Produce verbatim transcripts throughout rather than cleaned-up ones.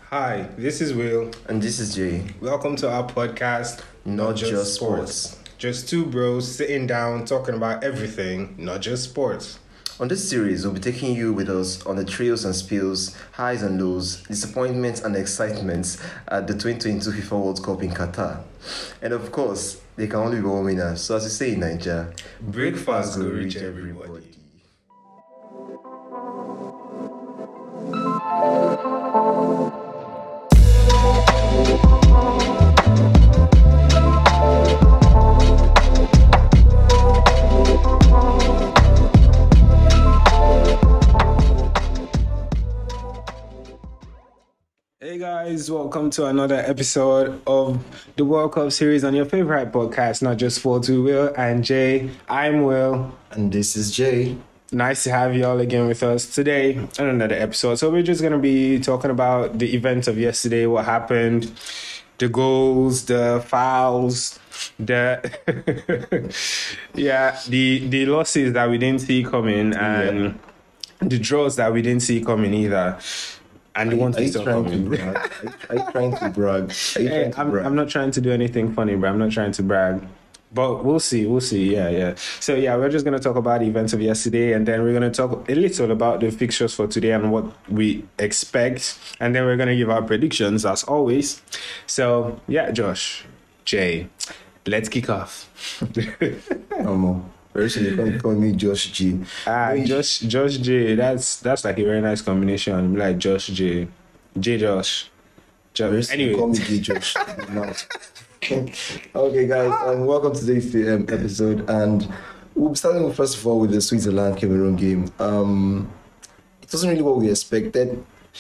Hi, this is Will. And this is Jay. Welcome to our podcast, Not Just Sports. Just two bros sitting down talking about everything, not just sports. On this series, we'll be taking you with us on the thrills and spills, highs and lows, disappointments and excitements at the twenty twenty-two FIFA World Cup in Qatar. And of course, they can only be one winner. So as we say in Nigeria, Breakfast will reach everybody. Hey guys, welcome to another episode of the World Cup series on your favorite podcast, Not Just Sports with Will and Jay. I'm Will. And this is Jay. Nice to have you all again with us today on another episode. So we're just going to be talking about the events of yesterday, what happened, the goals, the fouls, the yeah, the the losses that we didn't see coming, and yeah. the draws that we didn't see coming either. And the ones are we you saw trying coming. to brag? Are you trying to brag? Are you Hey, trying to I'm, brag? I'm not trying to do anything funny, but I'm not trying to brag. But we'll see, we'll see, yeah, yeah. So, yeah, we're just going to talk about the events of yesterday, and then we're going to talk a little about the fixtures for today and what we expect, and then we're going to give our predictions, as always. So, yeah, Josh, Jay, let's kick off. Um, very soon you can't call me Josh G. Ah, Josh, Josh J, that's that's like a very nice combination, like Josh J, J Josh. Very Josh. soon you Anyway. call me J Josh. Now. Okay, guys, um, welcome to today's um, episode, and we'll be starting with, first of all, with the Switzerland Cameroon game. Um, it wasn't really what we expected.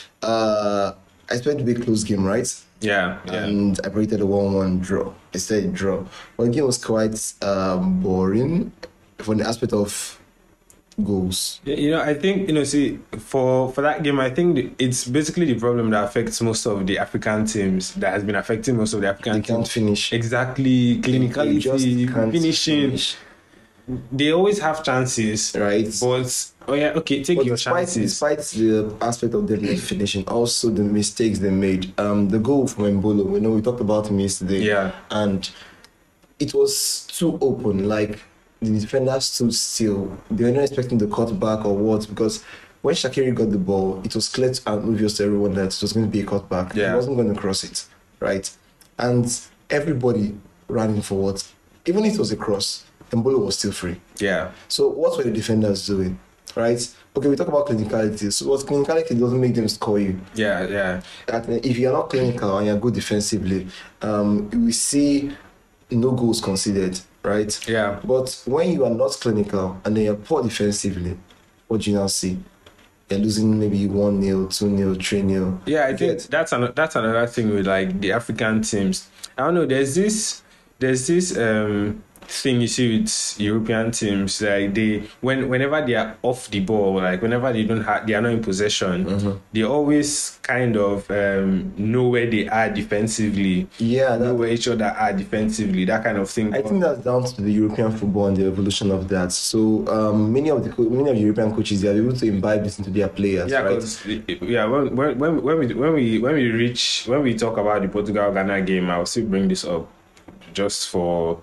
Uh, I expected to be a close game, right? Yeah, yeah. And I predicted a one-one draw. I said draw. But the game was quite um, boring from the aspect of goals. Yeah, you know, I think, you know, see, for, for that game, I think it's basically the problem that affects most of the African teams, that has been affecting most of the African They teams. can't finish. Exactly, They just clinicality, can't finishing. finish. They always have chances, Right. but, oh yeah, okay, take But your despite, chances. despite the aspect of them not finishing, also the mistakes they made. Um, the goal from Mbolo, we know we talked about him yesterday. Yeah. And it was too open. Like the defenders stood still. They were not expecting the cutback or what, because when Shaqiri got the ball, it was clear and obvious to everyone that it was going to be a cutback. Yeah. He wasn't going to cross it, right? And everybody ran in forward. Even if it was a cross, Mbolo was still free. Yeah. So what were the defenders doing, right? Okay, we talk about clinicality. So what clinicality doesn't make them score you. Yeah, yeah. And if you're not clinical and you're good defensively, um, we see no goals conceded, right? Yeah. But when you are not clinical and then you're poor defensively, what do you now see? You're losing maybe one nil, two nil, three nil. Yeah, I think that's an, that's another thing with like the African teams. I don't know. There's this there's this um thing you see with European teams. Like they when whenever they are off the ball, like whenever they don't have they are not in possession, Mhm. they always kind of um know where they are defensively. Yeah, Know that, where each other are defensively. That kind of thing. I think that's down to the European football and the evolution of that. So um, many of the co- many of the European coaches, they are able to imbibe this into their players, Yeah, right? 'cause, yeah. When, when when when we when we when we reach when we talk about the Portugal Ghana game, I'll still bring this up just for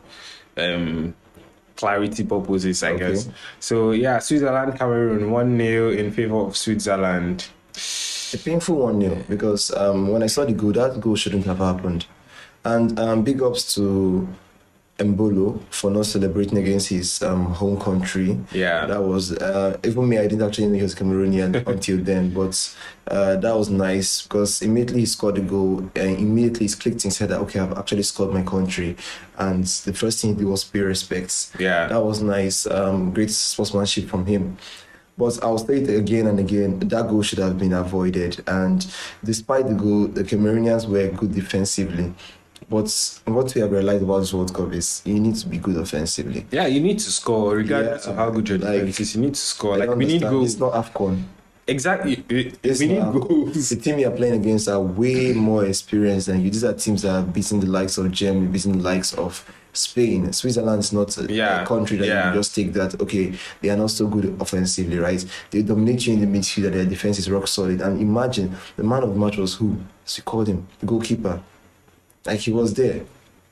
um clarity purposes, I Okay. guess. So yeah, Switzerland Cameroon one nil in favor of Switzerland. A painful one nil because um, when I saw the goal, that goal shouldn't have happened. And um, big ups to Mbolo for not celebrating against his um, home country. Yeah. That was, uh, even me, I didn't actually know he was Cameroonian until then, but uh, that was nice because immediately he scored the goal and immediately he clicked and said that, okay, I've actually scored my country. And the first thing he did was pay respects. Yeah. That was nice. Um, great sportsmanship from him. But I'll state it again and again, that goal should have been avoided. And despite the goal, the Cameroonians were good defensively. But what we have realized about this World Cup is you need to be good offensively. Yeah, you need to score regardless Yeah, of how good your like, defense is. You need to score. I Like don't we need understand. goals. It's not AFCON. Exactly. We Yes, we need now, goals. the team you're playing against are way more experienced than you. These are teams that are beating the likes of Germany, beating the likes of Spain. Switzerland is not a, Yeah, a country that yeah. you just take that, okay, they are not so good offensively, right? They dominate you in the midfield, their defense is rock solid. And imagine, the man of the match was who? As we called him, the goalkeeper. Like, he was there.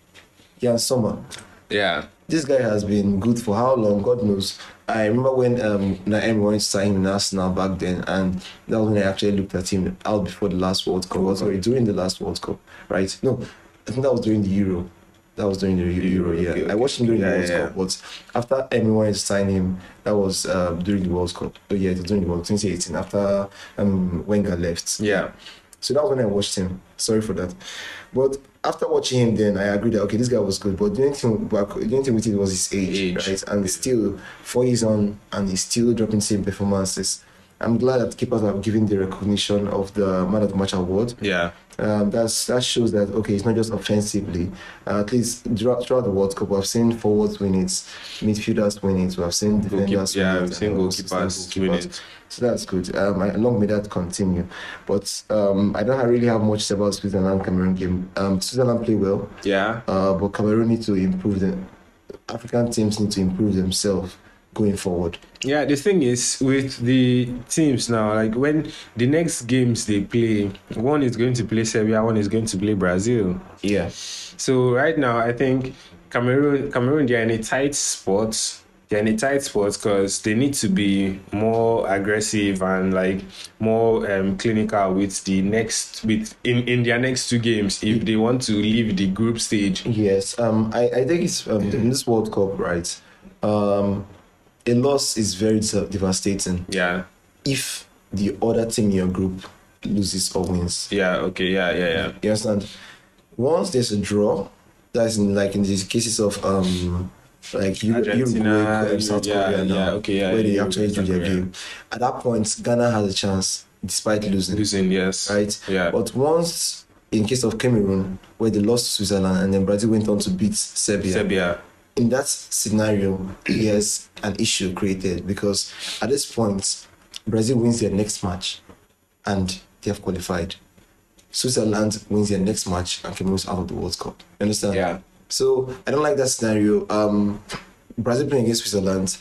Jan Sommer. Yeah. This guy has been good for how long? God knows. I remember when um Naeem wanted to sign in Arsenal back then, and that was when I actually looked at him out before the last World Cup. Oh, sorry, during the last World Cup, right? No, I think that was during the Euro. That was during the Euro, yeah. Okay, okay. I watched him during Yeah, the World yeah. Cup, but after Emi wanted to sign him, that was uh, during the World Cup. Oh yeah, it was during the World Cup, twenty eighteen, after um Wenger left. Yeah. So that was when I watched him. Sorry for that. But after watching him, then I agreed that okay, this guy was good. But the only thing, back, the only thing with it was his age, Age. right? And still four years on, and he's still dropping same performances. I'm glad that keepers have given the recognition of the Man of the Match award. Yeah. Um, that's that shows that okay, it's not just offensively. Uh, at least throughout, throughout the World Cup, we've seen forwards win it, midfielders win it, we have seen defenders yeah, win it, we've seen and also goalkeepers some win goalkeepers. it. So that's good. Um, I, long may that continue. But um, I don't really have much to say about Switzerland Cameroon game. Um, Switzerland play well, Yeah. uh, but Cameroon need to improve them. African teams need to improve themselves going forward. Yeah, the thing is with the teams now, like when the next games they play, one is going to play Serbia, one is going to play Brazil. Yeah. So right now, I think Cameroon, Cameroon, they're in a tight spot. They're in a tight spot because they need to be more aggressive and like more um, clinical with the next with in, in their next two games if they want to leave the group stage. Yes. Um. I, I think it's um, in this World Cup, right? Um, a loss is very devastating. Yeah. If the other team in your group loses or wins. Yeah. Okay. Yeah. Yeah. Yeah. You understand? Once there's a draw, that's in like in these cases of um like you Argentina, Uruguay, South yeah, Korea now, yeah, okay, yeah, where they Uruguay, actually do South their Korea. game. At that point, Ghana has a chance despite losing. Losing, yes. Right? Yeah. But once in case of Cameroon, where they lost to Switzerland and then Brazil went on to beat Serbia. Serbia. In that scenario, there's an issue created because at this point, Brazil wins their next match and they have qualified. Switzerland wins their next match and Cameroon's out of the World Cup. You understand? Yeah. So I don't like that scenario. Um, Brazil playing against Switzerland,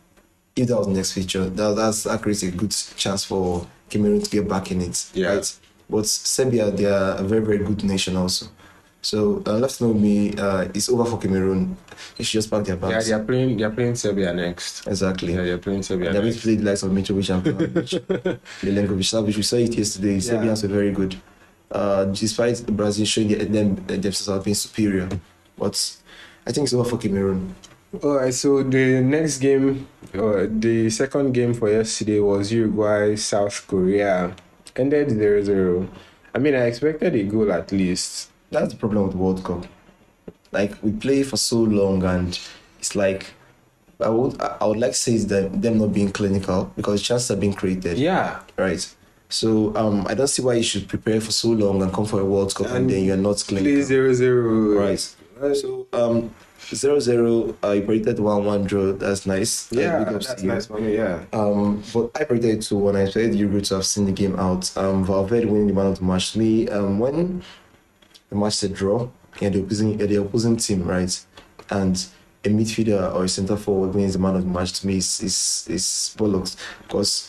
if that was the next feature, that, that's that creates a good chance for Cameroon to get back in it. Yeah. Right? But Serbia, they are a very, very good nation also. So uh, left know me, uh, it's over for Cameroon. They should just pack their Yeah, bags. they're playing. They're playing Serbia next. Exactly. Yeah, they're playing Serbia. They're going Next. to play the likes of Mitrovic and Vlahovic, Milenkovic, Savic. We saw it yesterday. Serbians were very good. Uh, despite Brazil showing the, them themselves as being superior. But I think it's over for Cameroon. All right. So the next game, uh, the second game for yesterday was Uruguay South Korea. Ended zero zero. I mean, I expected a goal at least. That's the problem with the World Cup. Like, we play for so long and it's like, I would I would like to say it's them, them not being clinical because chances are being created. Yeah. Right. So um, I don't see why you should prepare for so long and come for a World Cup and, And then you're not Play clinical. zero zero. Right. So um, zero zero, uh, you predicted one one draw. That's nice. Uh, Yeah, big ups that's to you. nice for me. Yeah. Um, but I predicted two one. I expected Uruguay to have seen the game out. Um, Valverde winning the man of the match. To me, um, when the match said draw, and the opposing uh, the opposing team, right, and a midfielder or a centre forward wins the man of the match, to me is is is bollocks because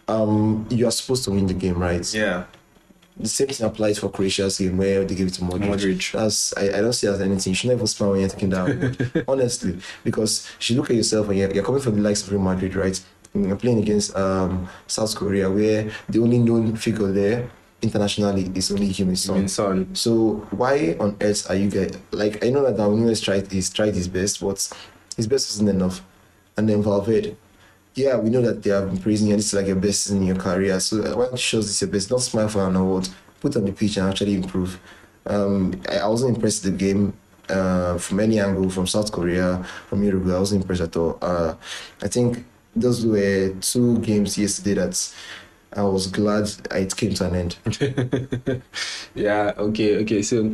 um you are supposed to win the game, right? Yeah. The same thing applies for Croatia's game where they give it to Modric. Modric. That's I, I don't see it as anything. You should never smile when you're taking that award. Honestly, because you should look at yourself and you're, you're coming from the likes of Real Madrid, right? And you're playing against um South Korea where the only known figure there internationally is only Kim Il Sung. In Son. So why on earth are you guys like? I know that Darwin Nunes tried he's tried his best, but his best wasn't enough. And then Valverde, yeah, we know that they have been praising you. And it's like your best season in your career. So uh, why don't you show this your best? Don't smile for an award. Put on the pitch and actually improve. Um, I, I wasn't impressed with the game uh, from any angle, from South Korea, from Uruguay. I wasn't impressed at all. Uh, I think those were two games yesterday that I was glad it came to an end. Yeah. Okay. Okay. So,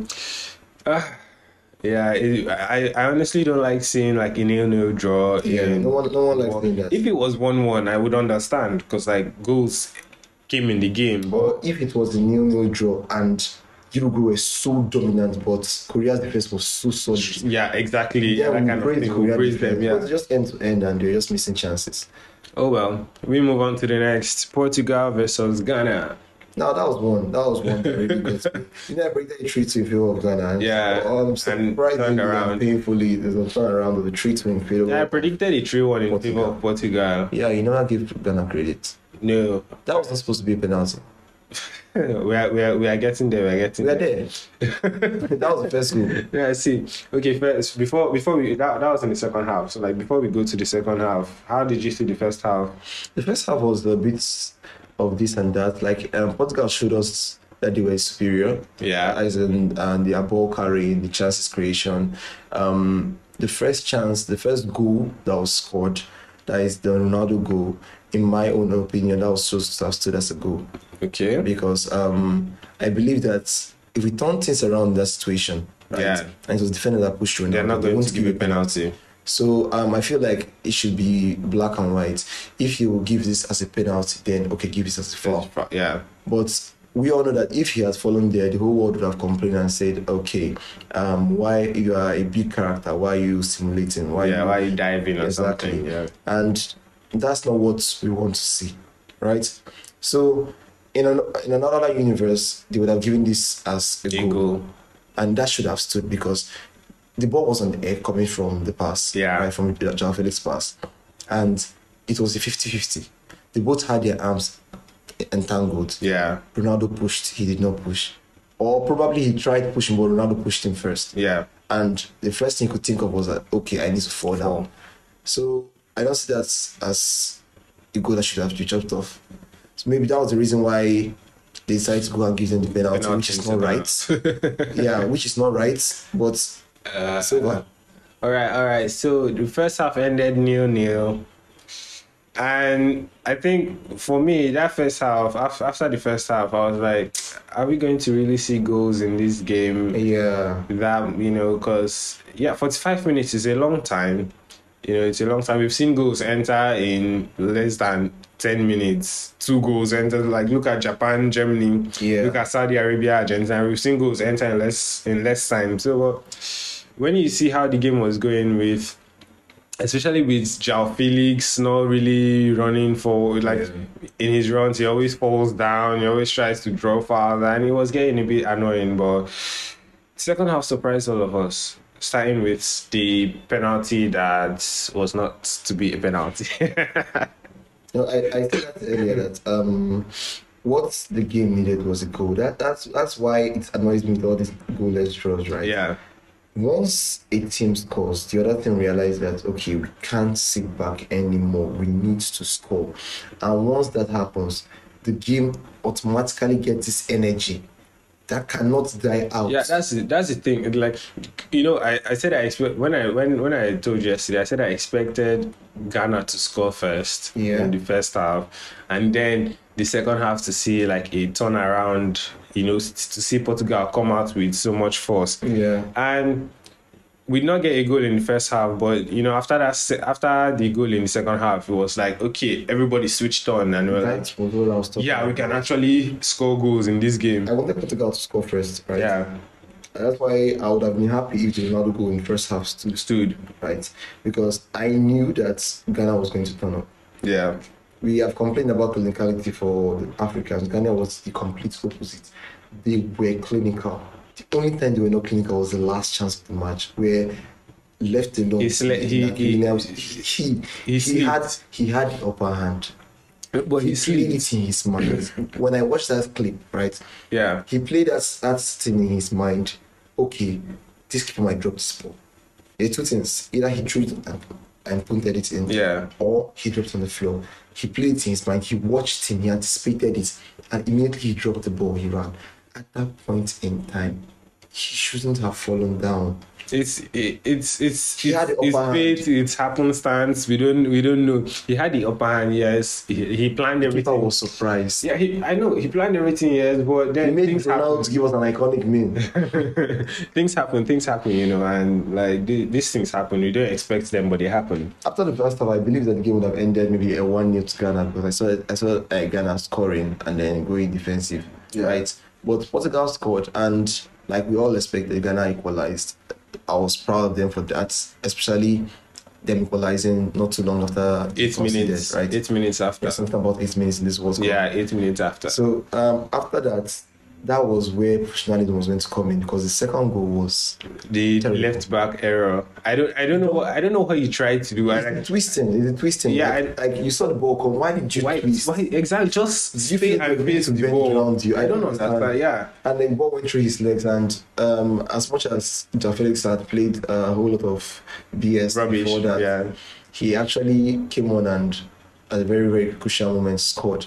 uh, yeah. It, I I honestly don't like seeing like a nil nil draw. Yeah, in no one, no one likes doing that. If it was one one, I would understand because like goals came in the game. But Or if it was a nil-nil draw and Uruguay were so dominant, but Korea's defense was so solid. yeah, exactly. Yeah, that we kind of praise thing. We Korea praise defense, them, yeah. but just end to end, and they're just missing chances. Oh well, we move on to the next. Portugal versus Ghana. Now that was one. That was one that really got me. You know, I break that three two in favor of Ghana. And Yeah, oh, I'm and surprised turned and around. painfully. There's a turn around of the three two in favor. Yeah, I predicted a three one in Portugal. favor of Portugal. Yeah, you know, I give Ghana credit. No, That was not supposed to be a penalty. we are, we are we are getting there. We are getting We are there. there. That was the first goal. Yeah, I see. Okay, first before before we that, that was in the second half. So like before we go to the second half, how did you see the first half? The first half was a bit of this and that. Like um, Portugal showed us that they were superior. Yeah. As in and their ball carrying, the chances creation. Um, the first chance, the first goal that was scored, that is the Ronaldo goal. In my own opinion, that was supposed to have stood as a goal. Okay. Because um, I believe that if we turn things around in that situation, right, Yeah. and it was the defender that pushed through, They're not they going won't to give a penalty. So um, I feel like it should be black and white. If you give this as a penalty, then okay, give this as a foul. Yeah. But we all know that if he had fallen there, the whole world would have complained and said, okay, um, why you are a big character? Why are you simulating? Why Yeah, you, why are you diving or exactly? something? Yeah. And that's not what we want to see, right? So in an in another universe, they would have given this as a A goal, goal. and that should have stood because the ball was on the air coming from the pass, Yeah. right, from João Felix pass, and it was a fifty-fifty. They both had their arms entangled. Yeah. Ronaldo pushed, he did not push, or probably he tried pushing, but Ronaldo pushed him first. Yeah. And the first thing he could think of was that, okay, I need to fall Fall. down. So I don't see that as a goal that should have to be chopped off. So maybe that was the reason why they decided to go and give them the penalty, Penalty which is not instead right. Yeah, which is not right, but Uh, it's over. All right, all right. So the first half ended nil nil, and I think for me that first half, after, after the first half, I was like, "Are we going to really see goals in this game?" Yeah. That you know, because yeah, forty-five minutes is a long time. You know, it's a long time. We've seen goals enter in less than ten minutes. Two goals enter. Like look at Japan, Germany. Yeah. Look at Saudi Arabia, Argentina. We've seen goals enter in less in less time. So uh, when you see how the game was going with, especially with João Felix not really running for like Yeah. in his runs, he always falls down. He always tries to draw farther, and it was getting a bit annoying. But second half surprised all of us. Starting with the penalty that was not to be a penalty. No, I, I said that earlier that um, what the game needed was a goal. That that's that's why it annoys me with all these goalless draws, right? Yeah. Once a team scores, the other team realize that okay, we can't sit back anymore. We need to score, and once that happens, the game automatically gets this energy that cannot die out. Yeah, that's the, that's the thing. It, like, you know, I, I said I expect when I when when I told you yesterday, I said I expected Ghana to score first Yeah. in the first half, and then the second half to see like a turnaround. You know, s- to see Portugal come out with so much force. Yeah. And we did not get a goal in the first half, but you know, after that, se- after the goal in the second half, it was like okay, everybody switched on, and we we're like, That was what I was talking yeah, we about. can actually score goals in this game. I wanted Portugal to score first, right? Yeah, And that's why I would have been happy if the Ronaldo goal in the first half stood, stood. right? Because I knew that Ghana was going to turn up. Yeah, We have complained about clinicality for the Africans. Ghana was the complete opposite. They were clinical. The only time they were not clinical was the last chance of the match, where left alone, He sle- he- that he- Williams- he he he, slipped. had he had the upper hand. but He he played slipped. it in his mind. When I watched that clip, right, Yeah, he played that that thing in his mind. Okay, this keeper might drop this ball. There are two things: either he threw it and, and punted it in, yeah, or he dropped it on the floor. He played it in his mind. He watched him. He anticipated it, and immediately he dropped the ball. He ran. At that point in time, he shouldn't have fallen down. It's it, it's it's He had it's, the it's upper fate. It's happenstance. We don't we don't know. He had the upper hand. Yes, he, he planned Keeper everything. was surprised. Yeah, he, I know he planned everything. Yes, but He then made things Ronaldo happen. give us an iconic meme. things happen. Things happen. You know, and like th- these things happen. We don't expect them, but they happen. After the first half, I believe that the game would have ended maybe a one nil to Ghana because I saw I saw uh, Ghana scoring and then going defensive, Yeah. right? But Portugal scored, and like we all expected, Ghana equalized. I was proud of them for that, especially them equalizing not too long after they Eight conceded, minutes. right? Eight minutes after. Yeah, something about eight minutes in this World Cup. Yeah, eight minutes after. So um, after that, that was where professionalism was going to come in because the second goal was the terrible. left back error. I don't. I don't know. What, I don't know what he tried to do. I, it's like, the twisting. It's the twisting. Yeah, like, like you saw the ball come. Why did you why, twist? why? Exactly. Just You stay feel and the face wind the bend ball. around you. I don't understand. Yeah. And the ball went through his legs, and um, as much as João Felix had played a whole lot of B S Rubbish. before that, Yeah. he actually came on and at a very, very crucial moment scored.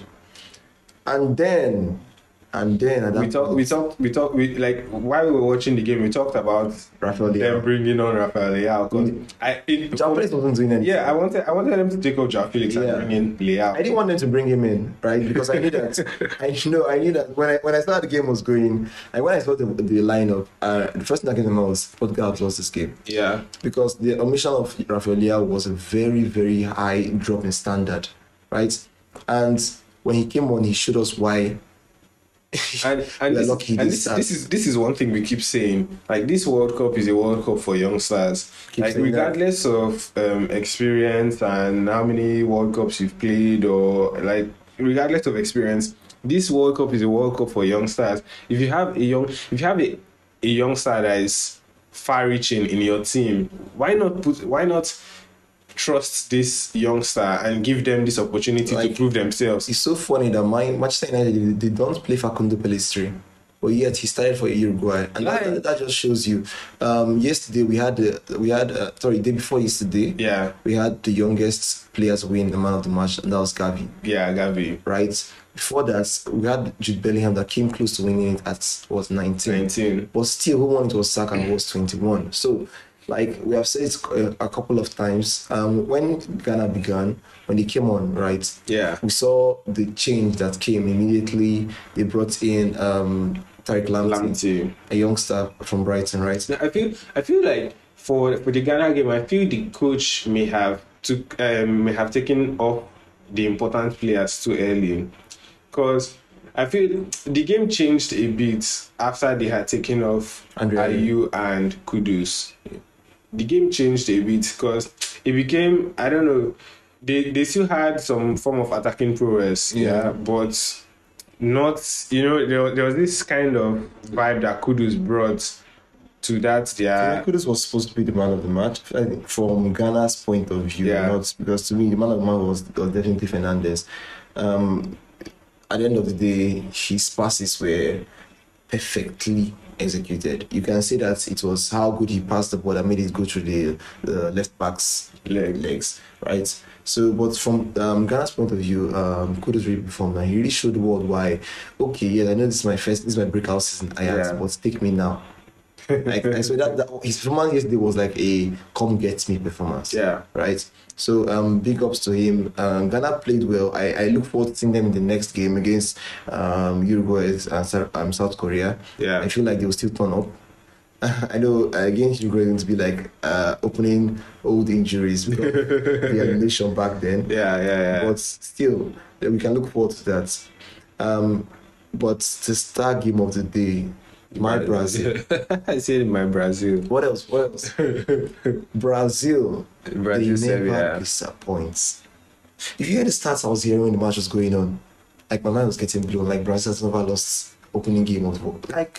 And then, and then at that We talked. point, We talked. We talked. We like while we were watching the game. We talked about Rafael them Leao. bringing on Rafael Leao. 'Cause Mm. I. It, João Felix wasn't doing anything. yeah, I wanted. I wanted them to take off João Felix Yeah. and bring in Leao. I didn't want them to bring him in, right? Because I knew that. I know. I knew that when I when I started the game was going. And when I saw the, the lineup, uh, the first thing that came to mind was Portugal had lost this game Yeah. because the omission of Rafael Leao was a very very high drop in standard, right? And when he came on, he showed us why. And and, We're this, lucky he and didn't this, start. this is this is one thing we keep saying. Like this World Cup is a World Cup for youngsters. Keep like saying regardless of um, experience and how many World Cups you've played, or like regardless of experience, this World Cup is a World Cup for youngsters. If you have a young, if you have a, a youngster that is far-reaching in your team, why not put? Why not trust this youngster and give them this opportunity Like- to prove themselves? It's so funny that my Manchester United they don't play Facundo Pellistri, but yet he started for Uruguay, and that, Right. that, that just shows you. Um, yesterday we had the we had uh, sorry day before yesterday Yeah, we had the youngest players win the man of the match, and that was Gavi, yeah, Gavi. right? Before that we had Jude Bellingham that came close to winning it at was nineteen, nineteen. but still who won it was Saka and was twenty-one. So like we have said it uh, a couple of times, um, when Ghana began, when they came on, right? Yeah. We saw the change that came immediately. They brought in um, Tariq Lamptey, Lamptey. a youngster from Brighton, right? I feel I feel like for for the Ghana game, I feel the coach may have took um, may have taken off the important players too early, because I feel the game changed a bit after they had taken off Andre Ayew and Kudus. The game changed a bit because it became, I don't know, they they still had some form of attacking prowess, yeah, Yeah. but not, you know, there, there was this kind of vibe that Kudus brought to that. Yeah, Kudus was supposed to be the man of the match I think, from Ghana's point of view, Yeah. not because to me the man of the match was, was definitely Fernandez. Um, at the end of the day, his passes were perfectly executed. You can say that it was how good he passed the ball that made it go through the, the left back's Leg. legs, right? So, but from um, Ghana's point of view, um, Kudus really performed, and he really showed the world why. Okay, yeah, I know this is my first, this is my breakout season, I Yeah. but take me now. Like, and so that, that his performance yesterday was like a come get me performance. Yeah. Right. So um, big ups to him. Um, Ghana played well. I, I look forward to seeing them in the next game against um, Uruguay and Sou- um, South Korea. Yeah. I feel like they will still turn up. I know uh, against Uruguay it's going to be like uh, opening old injuries because the elimination back then. Yeah, yeah, yeah. But still, uh, we can look forward to that. Um, but the star game of the day, my Brazil. I said my Brazil. What else? What else? Brazil. Brazil they said, never yeah. disappoint. If you hear the stats I was hearing when the match was going on, like my mind was getting blown. Like Brazil has never lost opening game of the world. Like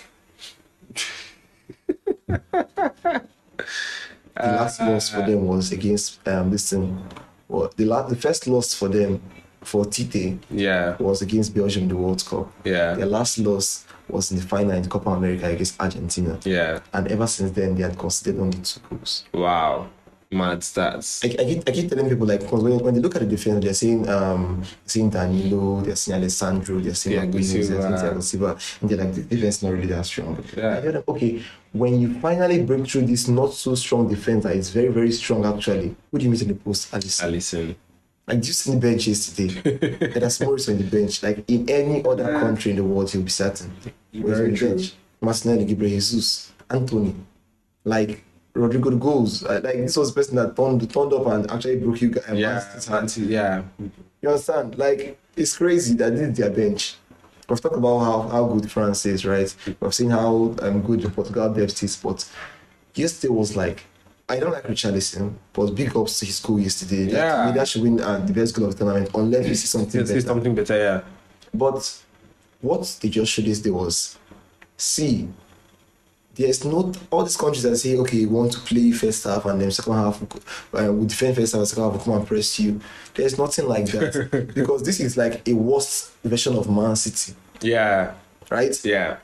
the last loss for them was against um this thing. Well, the last, the first loss for them for Tite Yeah, was against Belgium in the World Cup. yeah, Their last loss was in the final in Copa America against Argentina. yeah. And ever since then, they had conceded only two goals. Wow. Mad stats. I, I, keep, I keep telling people like because when, when they look at the defense, they're saying um saying Danilo, they're saying Alessandro, they're saying Yeah, Marquinhos, they're saying Silva. Thiago Silva, and they're like the defense is not really that strong. Yeah. I hear them, okay, when you finally break through this not so strong defense that is very very strong actually, who do you meet in the post? Alisson. Alisson. Like, do you see the bench yesterday? And there's Morris on the bench. Like in any other Yeah. country in the world, he'll be certain. Where's Very the true. bench? Martinelli, Gabriel Jesus, Anthony, like Rodrigo the goals. Uh, like this was the person that turned turned up and actually broke you guys. Yeah, yeah. You understand? Like it's crazy that this is their bench. We've talked about how, how good France is, right? We've seen how um, good the Portugal depth is, but yesterday was like, I don't like Richarlison, but big ups to his goal yesterday. That, Yeah. I mean, that should win uh, the best goal of the tournament unless we see something Let's better. see something better, yeah. But what they just showed yesterday was, see, there's not all these countries that say, okay, we want to play first half and then second half uh, we defend first half and second half we come and press you. There's nothing like that because this is like a worse version of Man City, Yeah, right? yeah.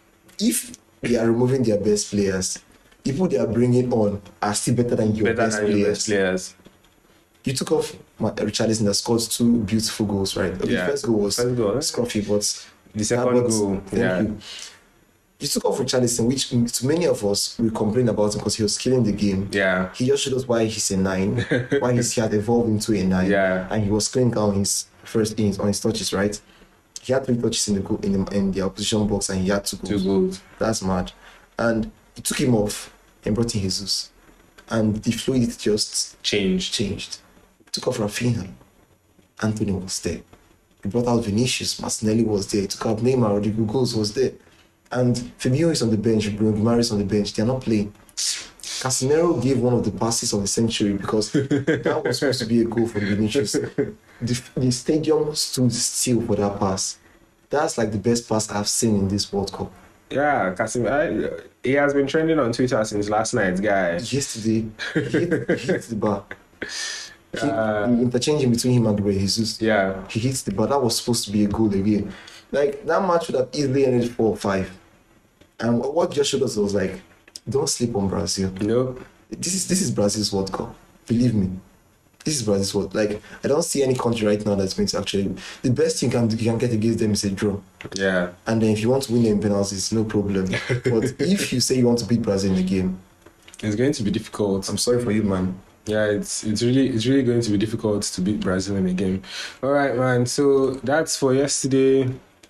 If they are removing their best players, people they are bringing on are still better than your Better best than your players. best players. You took off Ma- Richarlison that scored two beautiful goals, right? Okay, Yeah. The first goal was First goal, eh? scruffy, but The second but goal, thank yeah. you. You took off Richarlison, which mm, to many of us we complain about him because he was killing the game. Yeah, He just showed us why he's a nine, why he's, he had evolved into a nine, Yeah. and he was clinical on his first innings, on his touches, right? He had three touches in the goal, in the, in the opposition box, and he had two goals. two goals. That's mad. And he took him off and brought in Jesus, and the fluidity just Changed. changed. Took off Rafinha, Anthony was there. He brought out Vinicius, Martinelli was there. He took out Neymar, Rodrigo Goes was there. And Fabinho is on the bench, Bruno Guimaraes is on the bench. They're not playing. Casemiro gave one of the passes of the century because that was supposed to be a goal from Vinicius. The, the stadium stood still for that pass. That's like the best pass I've seen in this World Cup. Yeah, Kasim, I, he has been trending on Twitter since last night, guy. Yesterday, he hit, he hit the bar. He, Uh, he interchanging between him and Gabriel Jesus. Yeah, He hits the bar. That was supposed to be a goal again. Like, that match would have easily ended four or five. And what just showed us was like, don't sleep on Brazil. no, This is this is Brazil's World Cup. Believe me. This is Brazil's World. Like, I don't see any country right now that's going to actually. The best you can do, you can get against them is a draw. yeah, And then if you want to win them in penalties, no problem. But if you say you want to beat Brazil in the game, it's going to be difficult. I'm sorry for you, man. Yeah, it's it's really it's really going to be difficult to beat Brazil in a game. All right, man. So that's for yesterday.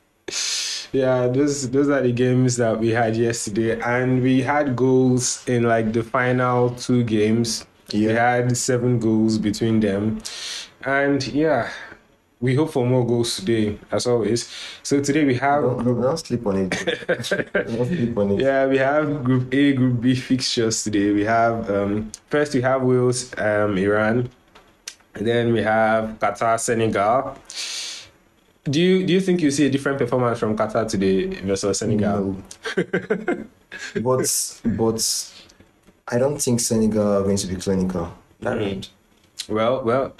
Yeah, those those are the games that we had yesterday, and we had goals in like the final two games. We Yeah. had seven goals between them, and yeah, we hope for more goals today, as always. So today we have Don't, don't, don't sleep on it. Don't sleep on it. yeah, we have Group A, Group B fixtures today. We have um first we have Wales, um, Iran, and then we have Qatar, Senegal. Do you do you think you see a different performance from Qatar today versus Senegal? No. but but I don't think Senegal are going to be clinical. That Mm. round. Well, well.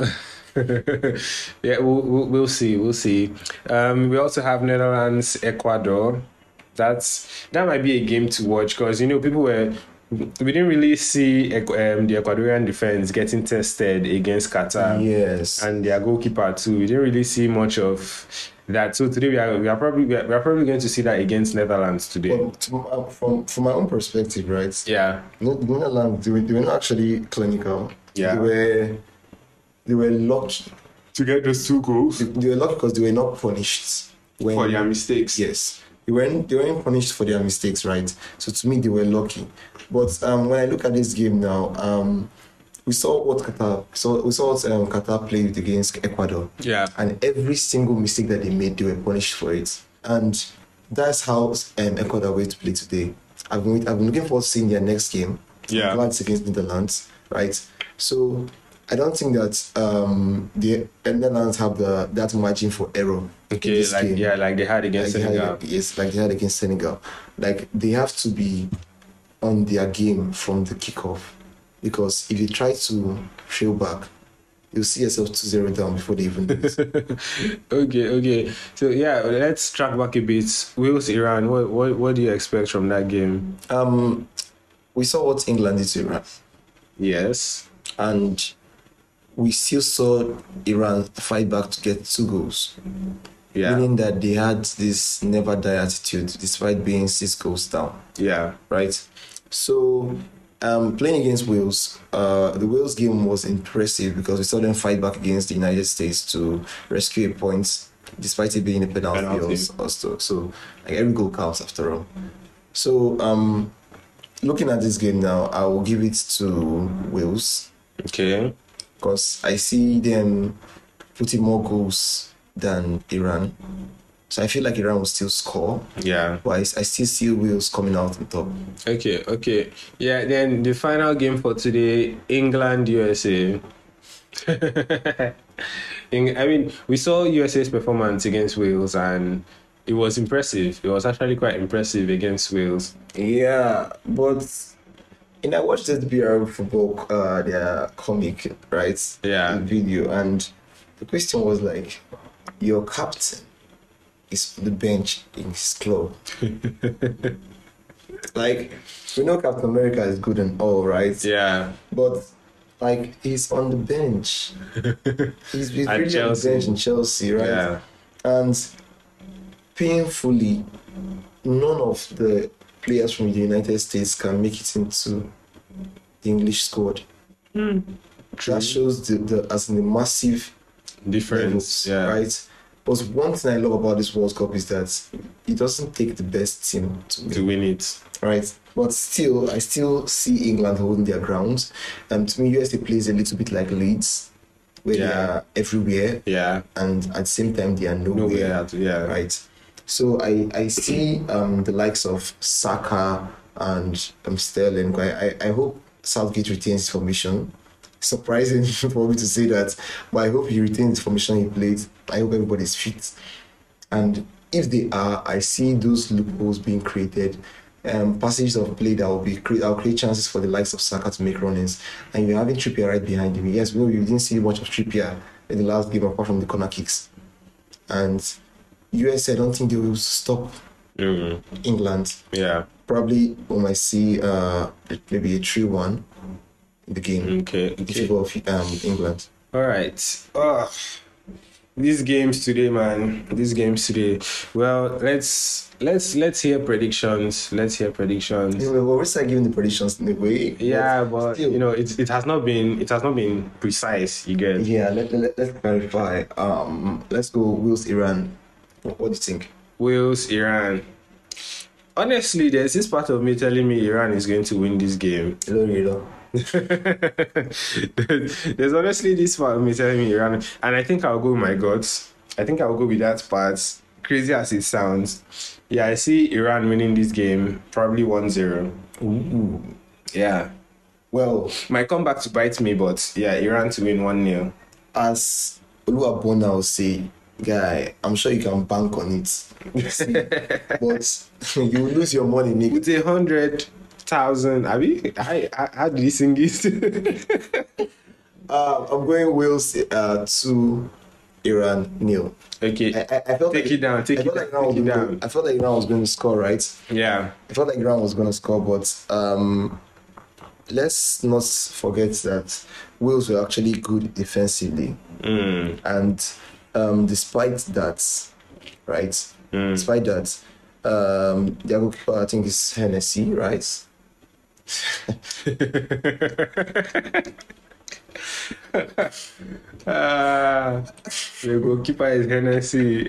yeah, we'll, we'll we'll see, we'll see. Um, we also have Netherlands, Ecuador. That's that might be a game to watch because you know people were we didn't really see Ecu- um, the Ecuadorian defense getting tested against Qatar Yes. and their goalkeeper too. We didn't really see much of that. So today we are we are probably we are, we are probably going to see that against Netherlands today. But to, uh, from from my own perspective, right? Yeah, No- the Netherlands, they were, they were not actually clinical. Yeah. They were they were lucky. to get those two goals They, they were lucky because they were not punished when for their mistakes. yes. They weren't they weren't punished for their mistakes, right? So to me they were lucky. But um, when I look at this game now, um, we saw what Qatar so we saw what um, Qatar played against Ecuador. Yeah. And every single mistake that they made, they were punished for it. And that's how um, Ecuador were to play today. I've been, I've been looking forward to seeing their next game. Yeah. I'm glad it's against Netherlands, right? So I don't think that um, the Netherlands have the that margin for error. in Okay, this like game. yeah, like they had against Like they Senegal. had, yes, like they had against Senegal. Like they have to be on their game from the kickoff, because if you try to trail back, you'll see yourself two zero down before they even do it. Okay, okay. So yeah, let's track back a bit. Wales, Iran. What what what do you expect from that game? Um, we saw what England did to Iran. Yes. and we still saw Iran fight back to get two goals. Yeah. Meaning that they had this never die attitude despite being six goals down. Yeah. Right? So, um, playing against Wales, uh, the Wales game was impressive because we saw them fight back against the United States to rescue a point despite it being a penalty, Penalty. also. So, like, every goal counts after all. So, um, looking at this game now, I will give it to Wales Okay. because I see them putting more goals than Iran. So I feel like Iran will still score, Yeah. but I, I still see Wales coming out on top. Okay, okay. Yeah, then the final game for today, England U S A. In, I mean, we saw U S A's performance against Wales and it was impressive. It was actually quite impressive against Wales. Yeah, but and I watched this B R football, uh, their comic, right? Yeah. The video, and the question was like, your captain is on the bench in his club. Like, we know Captain America is good and all, right? Yeah. But like, he's on the bench. He's, he's At really Chelsea. on the bench in Chelsea, right? Yeah. And painfully, none of the players from the United States can make it into the English squad. That shows the, the as in the massive Difference. levels, Yeah. right? But one thing I love about this World Cup is that it doesn't take the best team to win, To win it. right? But still, I still see England holding their ground. And to me, U S A plays a little bit like Leeds, where they Yeah. are everywhere, Yeah. and at the same time they are nowhere. Nowhere. Yeah. Right. So I, I see um, the likes of Saka and um, Sterling. I, I, I hope Southgate retains his formation. Surprising for me to say that, but I hope he retains the formation he played. I hope everybody's fit. And if they are, I see those loopholes being created. Um, passages of play that will be create, I'll create chances for the likes of Saka to make run-ins. And you're having Trippier right behind him. Yes, we know you didn't see much of Trippier in the last game apart from the corner kicks. And U S A, I don't think they will stop Mm. England. Yeah. Probably we might see uh, maybe a three one in the game Okay. in Okay. favor of um, England. All right. Oh, these games today, man. These games today. Well, let's let's let's hear predictions. Let's hear predictions. Anyway, we always start giving the predictions in a way. Yeah, but still. you know, it it has not been it has not been precise. You get. Yeah, let, let, let's clarify. Um, let's go Wales, Iran. What, what do you think? Wales, Iran. Honestly, there's this part of me telling me Iran is going to win this game. Hello, hello. There's honestly this part of me telling me Iran, and I think I'll go with my guts. I think I'll go with that part. Crazy as it sounds. Yeah, I see Iran winning this game, probably one zero. Ooh. Yeah. Well, Might come back to bite me, but yeah, Iran to win one nil. as Oluwabona will say, guy, I'm sure you can bank on it. See, but you will lose your money, nigga. With a hundred thousand, I mean, I, I, how did he sing it? Uh, I'm going Wales uh, to Iran nil. Okay, I, I, I felt take like, it down, take I it felt down, like Iran was take it going down. to, I felt like Iran was going to score, right? Yeah, I felt like Iran was going to score, but um, let's not forget that Wales were actually good defensively, mm, and um, despite that, right? mm. Despite that, um, their goalkeeper, I think, is Hennessy, right? Ah, the goalkeeper is Hennessy.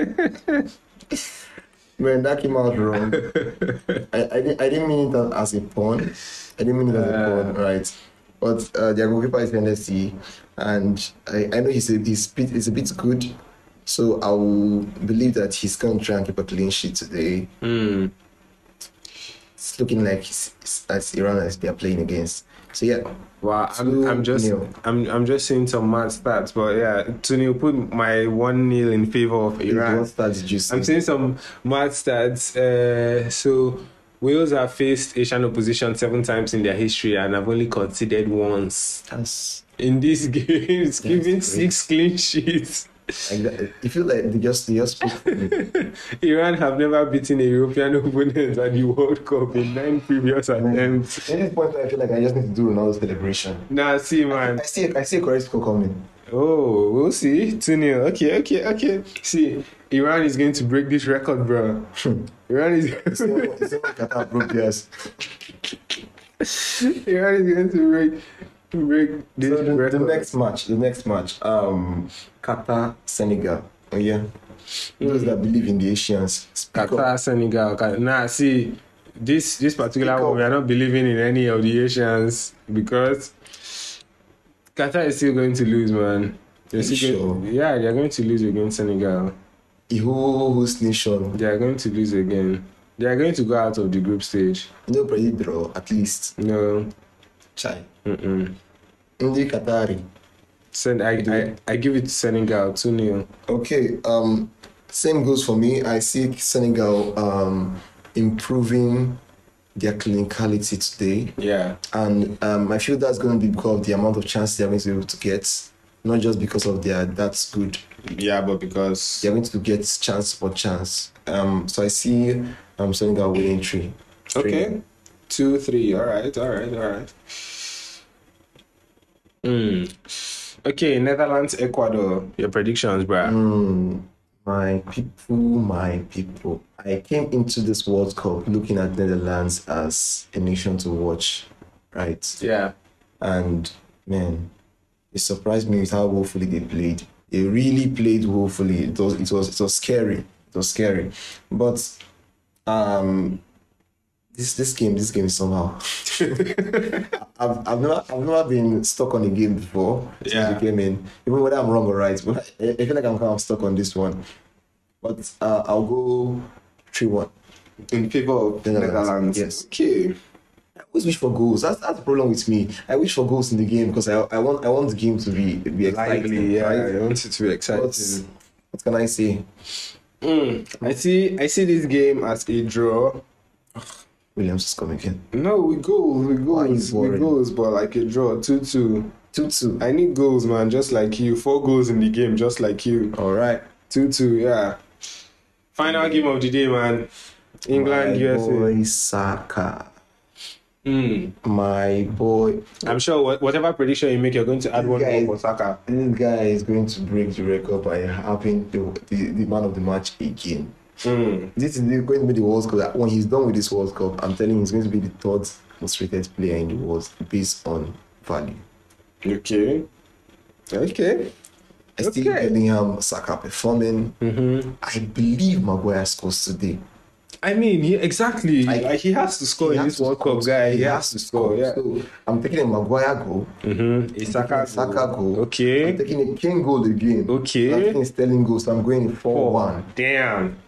Man, that came out wrong. I, I, didn't, I didn't mean it as a pun. I didn't mean it as a Uh. pun, right? But uh, their goalkeeper is Hennessy, and I, I know he's a, he's, bit, he's a bit good, so I will believe that he's going to try and keep a clean sheet today. Mm. It's looking like it's, it's, it's Iran as they're playing against. So yeah, Wow, I'm, I'm just two nil. I'm I'm just seeing some mad stats, but yeah, to nil put my one nil in favor of Iran. What stats did you see? I'm seeing some mad stats. Uh, so Wales have faced Asian opposition seven times in their history and have only conceded once That's in these games, giving great. six clean sheets. Like that, you feel like they just they just spoke for me. Iran have never beaten a European opponent at the World Cup in nine previous attempts. At this point, I feel like I just need to do Ronaldo's celebration. Nah, see, man. I see, I see a correct score coming. Oh, we'll see. two nil. Okay, okay, okay. See, Iran is going to break this record, bro. Iran is. It's not, it's not Qatar broke theirs. Iran is going to break, break this So the, record. the next match, the next match, um, Qatar, Senegal. Oh yeah, those that believe in the Asians. Speak up. Qatar, Senegal. Qatar. Nah, see, this this particular Speak one, up. we are not believing in any of the Asians because Qatar is still going to lose, man. They're still Sure. going, yeah, they're going to lose against Senegal. The whole host nation. They are going to lose again. They are going to go out of the group stage. No predict draw, at least. No. Chai. Mm-mm. Ndi Qatari. Sen- I, I, I give it to Senegal two nil. Okay, um, same goes for me. I see Senegal um, improving their clinicality today. Yeah. And um, I feel that's going to be because of the amount of chances they're going to be able to get, not just because of their that's good. Yeah, but because They're going to get chance for chance. Um, so I see um, Senegal winning three. okay, two three. All right, all right, all right. Mm. Okay, Netherlands, Ecuador. Your predictions, bruh. Mm, my people, my people. I came into this World Cup looking at Netherlands as a nation to watch, right? Yeah. And man, it surprised me with how woefully they played. They really played woefully. It was it was it was scary. It was scary. But um this this game, this game is somehow. I've, I've never I've never been stuck on a game before since Yeah. we came in. Even whether I'm wrong or right, but I, I feel like I'm kind of stuck on this one. But uh, I'll go three one. In favor of Netherlands, Netherlands. yes. Okay. I always wish for goals. That's that's the problem with me. I wish for goals in the game because I I want I want the game to be be exciting. Lively, yeah. right? I want it to be exciting. But what can I say? Mm. I see. I see this game as a draw. Williams is coming again. No, we goals, we Why goals, you we worried? goals, but like a draw, two two. two two. I need goals, man, just like you. Four goals in the game, just like you. All right. two two, yeah. Final game of the day, man. England, My U S A. boy Saka. Mm. My boy. I'm sure what, whatever prediction you make, you're going to add one Guys. more for Saka. This guy is going to break the record by having the, the, the man of the match again. Mm. This is going to be the World Cup. When he's done with this World Cup, I'm telling you, he's going to be the third most rated player in the world based on value. Okay. Okay. I see Okay. Bellingham, Saka performing. Mm-hmm. I believe Maguire scores today. I mean, he, exactly. Like, Like, he has to score He in has this to World score. Cup, guy. He, has, to score, yeah. So I'm taking a Maguire goal. Mm-hmm. Saka, Saka goal. I'm Okay. taking a Kane goal again. Okay. I'm taking a Sterling goal, so I'm going four one. Damn.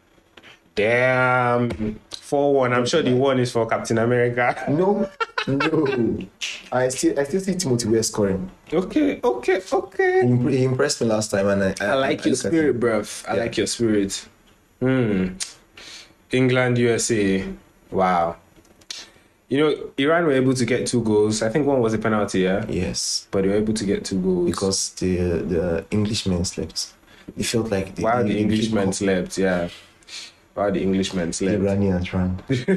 Damn. four one. I'm sure the one is for Captain America. No, no. I still, I still see Timothy Weah scoring. Okay, okay, He, okay. imp- he impressed me last time, and I, I like your look at spirit, him. bruv. I Yeah. like your spirit. Hmm. England, U S A. Wow. You know, Iran were able to get two goals. I think one was a penalty, yeah? Yes, But they were able to get two goals. because the the Englishmen slept. It felt like the, While the the Englishmen slept, yeah. While the Englishmen the slept. Iranians ran.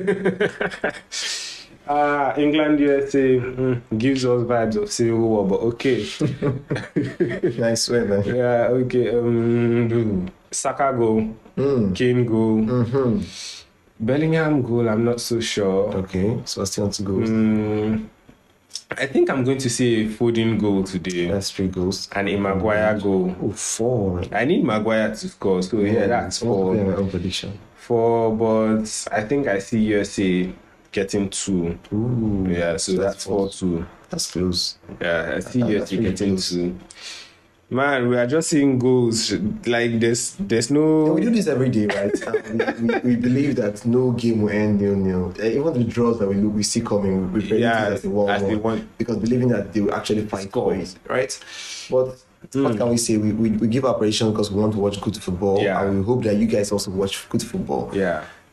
Ah, England, U S A mm, gives us vibes of civil war, but okay. I swear, man. Yeah, okay. Um, Saka goal, Mm. Kane goal, Mm-hmm. Bellingham goal. I'm not so sure. Okay, so I still want to go. Mm, I think I'm going to see a Foden goal today That's three goals. and a Maguire goal. Oh, four. I need Maguire to score, so yeah, that's I want to play four. my own prediction. Four, but I think I see U S A getting two. Ooh, Yeah, so that's four two. That's close. Yeah, I see That- U S A that's really getting close. two. Man, we are just seeing goals. Like there's there's And we no do this every day, right? And we, we, we believe that no game will end nil nil. Uh, even the draws that we look, we see coming, we predict Yeah, it as the one as the one, one. because believing that they will actually fight for Score. it, right? But what can we say? We, we, we give our prediction because we want to watch good football, Yeah. and we hope that you guys also watch good football. yeah.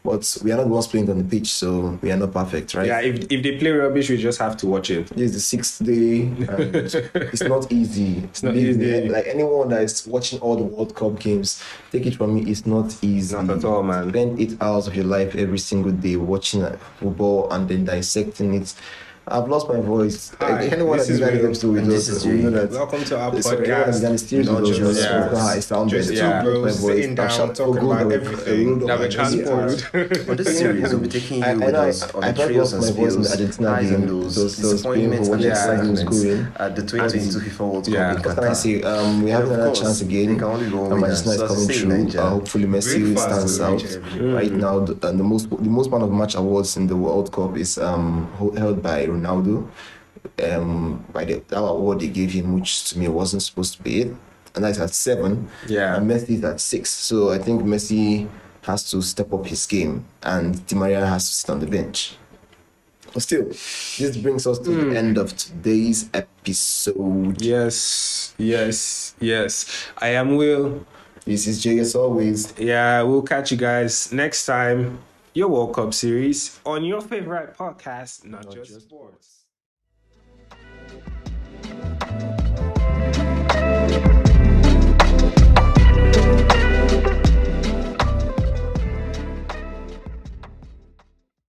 but we are not the ones playing on the pitch, so we are not perfect, right? Yeah, if if they play rubbish, we just have to watch it. This is the sixth day, and it's not easy. It's not Believe me, easy. like anyone that is watching all the World Cup games, take it from me, it's not easy. Not at all, man. Spend eight hours of your life every single day watching uh, football and then dissecting it. I've lost my voice. Hi, Like, anyone this that is began Will, episode with and us, this is will know Jay. that. Welcome to our So everyone that podcast. began the series Not with us, just just yeah. spoke how it sounded. Just two Yeah. bros My voice, sitting down, I shout talking for gold about that we- everything rolled up that my we ears. transported. On this series, we'll be taking you I, I with know I, us on I the tried thrills lost and my voice in the spills, Argentina highs game. and lows, Those, those painful disappointments and watching excitement was excitements going. at the twenty twenty-two FIFA World Cup Yeah. in What can I Qatar. say? Um, we have And of another course, chance again. they can only go And winners. Manchester is So that's coming the same through. Nigeria. Uh, hopefully, Messi Breakfast stands is out. Nigeria. Right now, the, and the most the most man of match awards in the World Cup is um ho- held by Ronaldo. Um, by the that award they gave him, which to me wasn't supposed to be it, and that's at seven. Yeah. And Messi is at six. So I think Messi has to step up his game, and Di Maria has to sit on the bench. But still, this brings us to the end of today's episode. Yes, yes, yes. I am Will. This is Jay as always. Yeah, we'll catch you guys next time. Your World Cup series on your favorite podcast, Not, Not Just Just Sports.